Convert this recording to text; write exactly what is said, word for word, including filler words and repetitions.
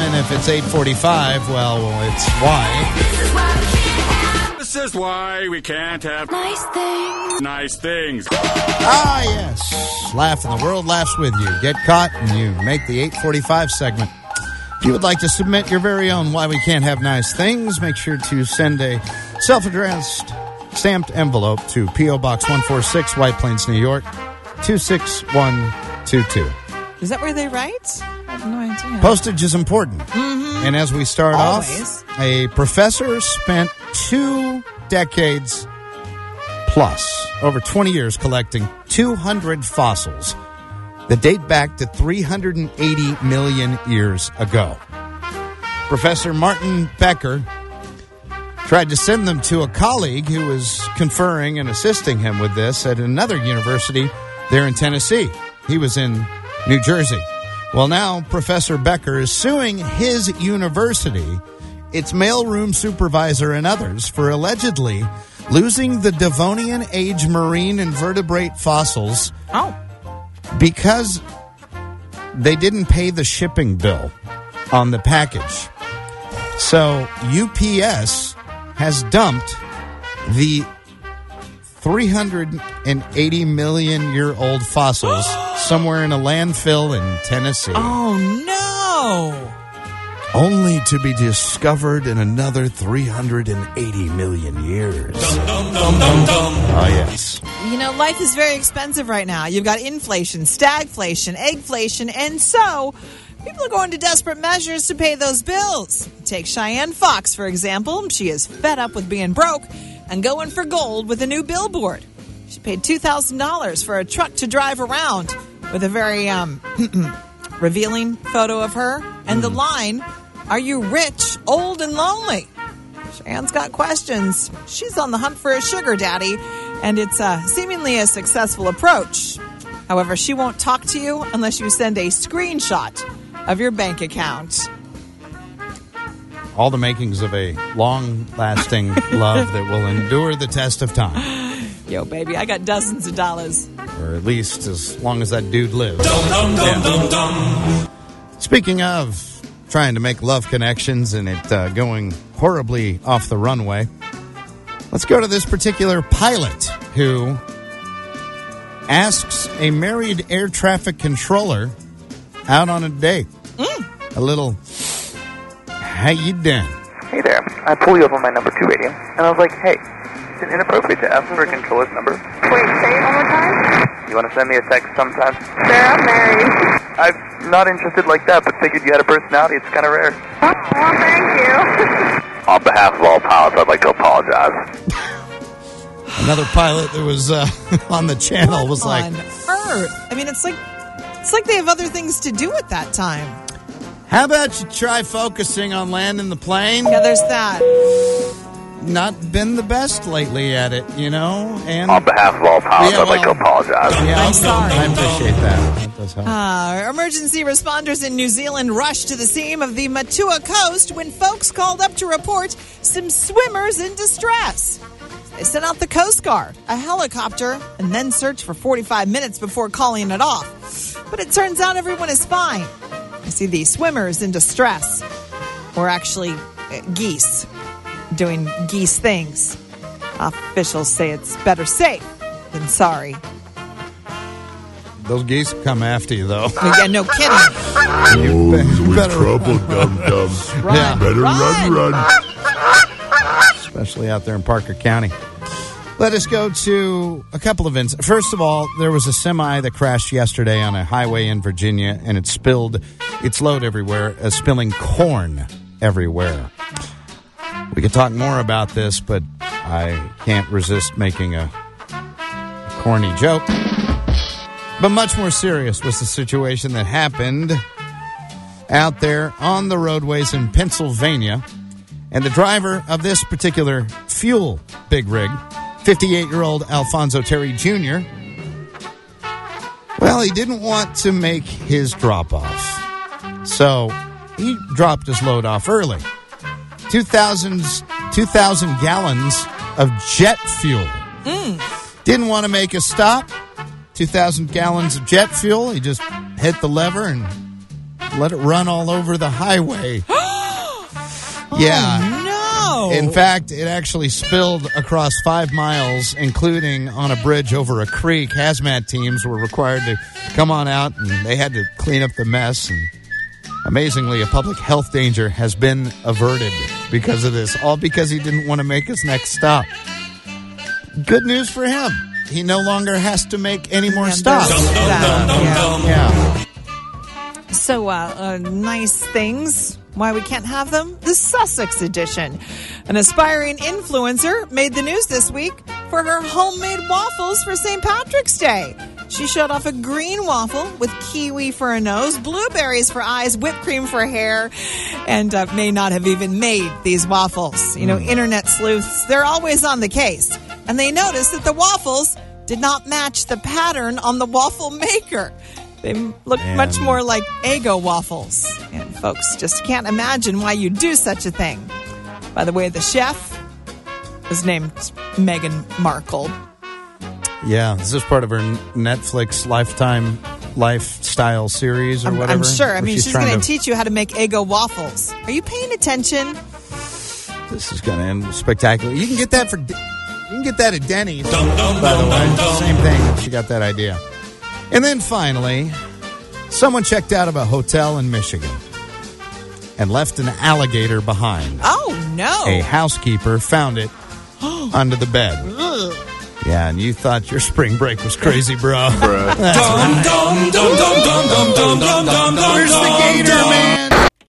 And if it's eight forty-five, well, it's why. This is why we can't have Nice things. nice things. Ah, yes. Laugh and the world laughs with you. Get caught and you make the eight forty-five segment. If you would like to submit your very own Why We Can't Have Nice Things, make sure to send a self-addressed stamped envelope to P O. Box one forty-six, White Plains, New York, two six one two two. Is that where they write? I have no idea. Postage is important. Mm-hmm. And as we start Always. off, a professor spent two decades plus, over twenty years, collecting two hundred fossils that date back to three hundred eighty million years ago. Professor Martin Becker tried to send them to a colleague who was conferring and assisting him with this at another university there in Tennessee. He was in New Jersey. Well, now Professor Becker is suing his university, its mailroom supervisor, and others for allegedly losing the Devonian age marine invertebrate fossils Oh. because they didn't pay the shipping bill on the package. So U P S has dumped the three hundred eighty million year old fossils somewhere in a landfill in Tennessee. Oh, no. Only to be discovered in another three hundred eighty million years. Oh, yes. You know, life is very expensive right now. You've got inflation, stagflation, eggflation, and so people are going to desperate measures to pay those bills. Take Cheyenne Fox, for example. She is fed up with being broke and going for gold with a new billboard. She paid two thousand dollars for a truck to drive around with a very um, revealing photo of her and the line, "Are you rich, old, and lonely?" Cheyenne's got questions. She's on the hunt for a sugar daddy, and it's uh, seemingly a successful approach. However, she won't talk to you unless you send a screenshot of your bank account. All the makings of a long-lasting love that will endure the test of time. Yo, baby, I got dozens of dollars. Or at least as long as that dude lives. Yeah. Speaking of trying to make love connections and it uh, going horribly off the runway, let's go to this particular pilot who asks a married air traffic controller out on a date. Mm. A little, "How you doing?" Hey there, I pull you up on my number two radio, and I was like, hey, is it inappropriate to ask for a controller's number? Wait, say it one more time? You want to send me a text sometime? Sir, I'm married. I'm not interested like that, but figured you had a personality. It's kind of rare. Oh, well, thank you. On behalf of all pilots, I'd like to apologize. Another pilot that was uh, on the channel What was like, on earth? I mean, it's like it's like they have other things to do at that time. "How about you try focusing on landing the plane?" Yeah, there's that. Not been the best lately at it, you know? And On behalf of all pilots, Yeah, I'd like to well- apologize. yeah, I'm okay. sorry. I appreciate that. That does help. Uh, emergency responders in New Zealand rushed to the scene of the Matua coast when folks called up to report some swimmers in distress. They sent out the Coast Guard, a helicopter, and then searched for forty-five minutes before calling it off. But it turns out everyone is fine. I see the swimmers in distress were actually uh, geese doing geese things. Officials say it's better safe than sorry. Those geese come after you, though. Yeah, no kidding. You be- Who's better in trouble, dum dum? Run, Yeah. Better run, run. run. Especially out there in Parker County. Let us go to a couple of events. First of all, there was a semi that crashed yesterday on a highway in Virginia, and it spilled its load everywhere, uh, spilling corn everywhere. We could talk more about this, but I can't resist making a corny joke. But much more serious was the situation that happened out there on the roadways in Pennsylvania. And the driver of this particular fuel big rig, fifty-eight-year-old Alfonso Terry Junior, well, he didn't want to make his drop-off. So he dropped his load off early. two thousand, two thousand gallons of jet fuel. Mm. Didn't want to make a stop. two thousand gallons of jet fuel. He just hit the lever and let it run all over the highway. Yeah. Oh, no. In fact, it actually spilled across five miles, including on a bridge over a creek. Hazmat teams were required to come on out, and they had to clean up the mess. And amazingly, a public health danger has been averted because of this, all because he didn't want to make his next stop. Good news for him. He no longer has to make any more Yeah, stops. there's that, Yeah. yeah. So, uh, uh, nice things. Why we can't have them? The Sussex edition. An aspiring influencer made the news this week for her homemade waffles for Saint Patrick's Day. She showed off a green waffle with kiwi for a nose, blueberries for eyes, whipped cream for hair, and uh, may not have even made these waffles. You know, mm. internet sleuths, they're always on the case. And they noticed that the waffles did not match the pattern on the waffle maker. They look Man. much more like Eggo waffles. And folks just can't imagine why you do such a thing. By the way, the chef was named Meghan Markle. Yeah, is this part of her Netflix Lifetime lifestyle series or I'm, whatever? I'm sure. I mean, she's, she's going to to teach you how to make Eggo waffles. Are you paying attention? This is going to end spectacular. You can get that for... You can get that at Denny's, by the way. Same thing. She got that idea. And then finally, someone checked out of a hotel in Michigan and left an alligator behind. Oh, no. A housekeeper found it under the bed. Yeah, and you thought your spring break was crazy, bro. That's right. Where's the gator, man?